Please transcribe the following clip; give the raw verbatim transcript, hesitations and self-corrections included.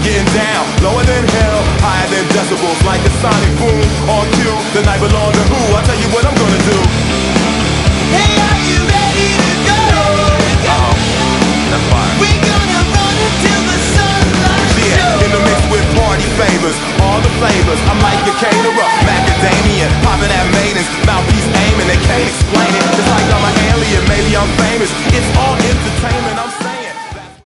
getting down, lower than hell, higher than decibels, like a sonic boom. On cue, the night belongs